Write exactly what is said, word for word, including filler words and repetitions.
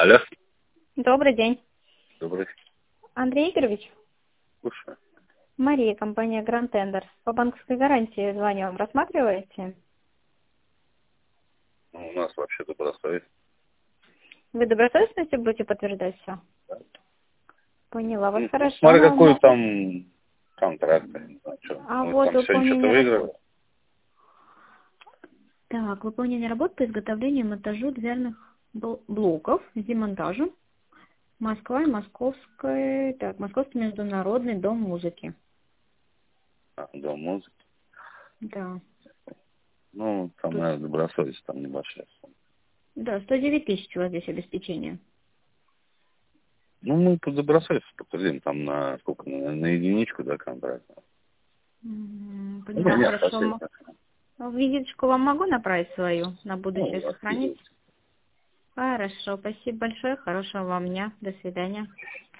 Алло. Добрый день. Добрый. Андрей Игоревич? Слушаю. Мария, компания Grand Tender. По банковской гарантии звоню вам. Рассматриваете? Ну, у нас вообще добросовестно. Вы добросовестностью будете подтверждать все? Поняла вас, Ну, хорошо. смотри, Но какой мо- там контракт, я не знаю, что. А Мы вот там сегодня что-то выполнение выиграли. работ. Так, выполнение работ по изготовлению и монтажу дверных бл- блоков с демонтажем. Москва и Московская. Так, Московский международный дом музыки. А, дом музыки. Да. Ну, там, Тут, наверное, добросовестность там небольшая. да, сто девять тысяч у вас здесь обеспечение. Ну, мы по добросовестности подтвердим, там на сколько, на, на единичку, да, контракт. М, Ну, Поняла, нет, хорошо. спасибо. М- Визиточку вам могу направить свою на Ну, будущее сохранить? раскидывайте. Хорошо, спасибо большое, хорошего вам дня, до свидания.